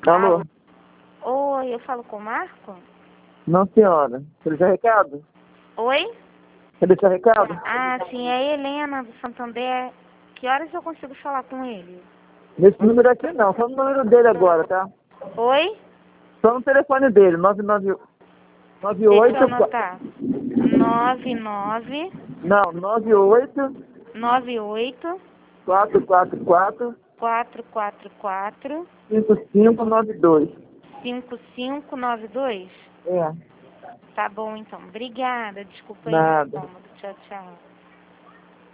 Alô? Oi, eu falo com o Marco? Não, senhora. Você deixa recado? Oi? Você deixa recado? Ah, sim, é a Helena do Santander. Que horas eu consigo falar com ele? Nesse número aqui não, só no número dele agora, tá? Oi? Só no telefone dele, Deixa eu 98... anotar. 99 Não, 98 98 444 444 5592. 5592. É, Tá bom, então. Obrigada. Desculpa aí o nada. incômodo. Tchau, tchau.